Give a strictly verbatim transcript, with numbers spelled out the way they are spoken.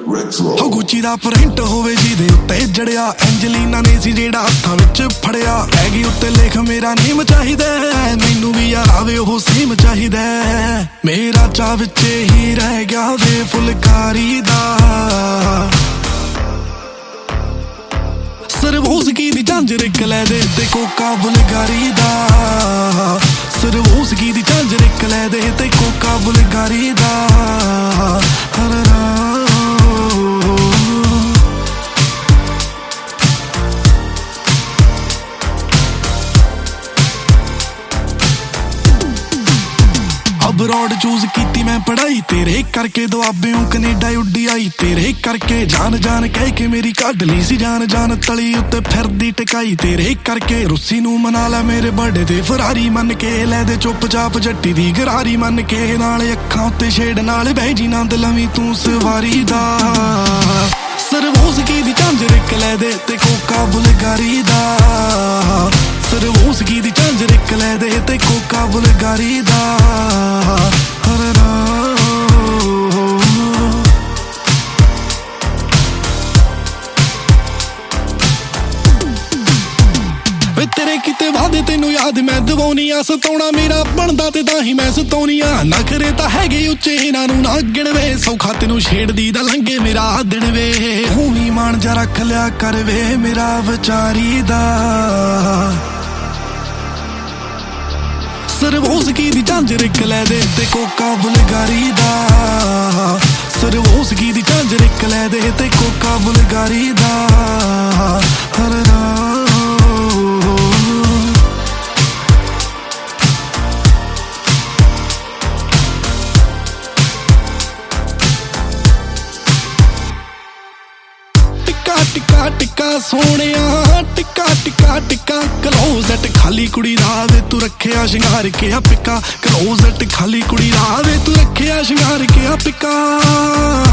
ਹੋ ਗੁੱਚੀ ਦਾ ਪ੍ਰਿੰਟ ਹੋਵੇ ਜਿਹਦੇ ਉੱਤੇ ਜੜਿਆ, ਐਂਜਲੀਨਾ ਨੇ ਸੀ ਜਿਹੜਾ ਹੱਥਾਂ ਵਿੱਚ ਫੜਿਆ। ਟੈਗੀ ਉੱਤੇ ਲਿਖ ਮੇਰਾ ਨੇਮ ਚਾਹੀਦਾ, ਮੈਨੂੰ ਵੀ ਯਾਰ ਆਵੇ ਉਹ ਸੇਮ ਚਾਹੀਦਾ। ਮੇਰਾ ਚਾਅ ਵਿੱਚ ਹੀ ਰਹਿ ਗਿਆ ਵੇ ਫੁਲਕਾਰੀ ਦਾ, ਸਰਵੋਸਕੀ ਦੀ ਝਾਂਜਰ ਇੱਕ ਲੈ ਦੇ ਤੇ ਕੋਕਾ ਬੁਲਗਾਰੀ ਦਾ, ਸਰਵੋਸਕੀ ਦੀ ਝਾਂਜਰ ਇੱਕ ਲੈ ਦੇ ਤੇ ਕੋਕਾ ਬੁਲਗਾਰੀ ਦਾ। ਅਬਰੋਡ ਚੂਜ਼ ਕੀਤੀ ਮੈਂ ਪੜ੍ਹਾਈ ਤੇਰੇ ਕਰਕੇ, ਦੁਆਬਿਓਂ ਕਨੇਡਾ ਉੱਡੀ ਆਈ ਤੇਰੇ ਕਰਕੇ। ਜਾਨ ਜਾਨ ਕਹਿ ਕੇ ਮੇਰੀ ਕੱਢ ਲਈ ਸੀ ਜਾਨ, ਜਾਨ ਤਲੀ ਉੱਤੇ ਫਿਰਦੀ ਟਿਕਾਈ ਤੇਰੇ ਕਰਕੇ। ਰੁੱਸੀ ਨੂੰ ਮਨਾ ਲੈ ਮੇਰੇ ਬਰਥਡੇ ਤੇ ਫਰਾਰੀ ਮੰਨ ਕੇ, ਲੈ ਦੇ ਚੁੱਪ ਚਾਪ ਜੱਟੀ ਦੀ ਗਰਾਰੀ ਮੰਨ ਕੇ। ਨਾਲ ਅੱਖਾਂ ਉੱਤੇ ਛੇੜ ਨਾਲ ਬਹਿ ਜੀ ਨੰਦ ਲਵੀਂ ਤੂੰ ਸਵਾਰੀ ਦਾ, ਸਰਵੋਸਕੀ ਦੀ ਝਾਂਜਰ ਇੱਕ ਲੈ ਦੇ ਤੇ ਕੋਕਾ ਬੁਲਗਾਰੀ ਦਾ, ਸਰਵੋਸਕੀ ਦੀ ਝਾਂਜਰ ਇੱਕ ਲੈ ਦੇ ਤੇ ਕੋਕਾ ਬੁਲਗਾਰੀ ਦਾ। ਵੇ ਤੇਰੇ ਕਿਤੇ ਵਾਦੇ ਤੈਨੂੰ ਯਾਦ ਮੈਂ ਦਵਾਉਣੀ ਆ, ਸਤਾਉਣਾ ਮੇਰਾ ਬਣਦਾ ਤੇ ਤਾਂ ਹੀ ਮੈਂ ਸਤਾਉਣੀ ਆ। ਨਖਰੇ ਤਾਂ ਹੈਗੇ ਉੱਚੇ ਇਹਨਾਂ ਨੂੰ ਨਾ ਗਿਣਵੇ, ਸੌਖਾ ਤੈਨੂੰ ਛੇੜਦੀ ਦਾ ਲੰਘੇ ਮੇਰਾ ਦਿਨ ਵੇ। ਹੁਣੀ ਮਾਣ ਜਾ ਰੱਖ ਲਿਆ ਕਰ ਵੇ ਮੇਰਾ ਵਿਚਾਰੀ ਦਾ, ਸਰਵੋਸਕੀ ਦੀ ਝਾਂਜਰ ਇੱਕ ਲੈ ਦੇ ਤੇ ਕੋਕਾ ਬੁਲਗਾਰੀ ਦਾ, ਸਰਵੋਸਕੀ ਦੀ ਝਾਂਜਰ ਇੱਕ ਲੈ ਦੇ ਤੇ ਕੋਕਾ ਬੁਲਗਾਰੀ ਦਾ। ਟਿੱਕਾ ਟਿੱਕਾ ਸੋਹਣਿਆ ਟਿੱਕਾ ਟਿੱਕਾ ਟਿੱਕਾ, ਕਲੋਜ਼ਟ ਖਾਲੀ ਕੁੜੀ ਦਾ ਵੇ ਤੂੰ ਰੱਖਿਆ ਸ਼ਿੰਗਾਰ ਕੇ ਆ ਪਿੱਕਾ, ਕਲੋਜ਼ਟ ਖਾਲੀ ਕੁੜੀ ਦਾ ਵੇ ਤੂੰ ਰੱਖਿਆ ਸ਼ਿੰਗਾਰ ਕੇ ਆ ਪਿੱਕਾ।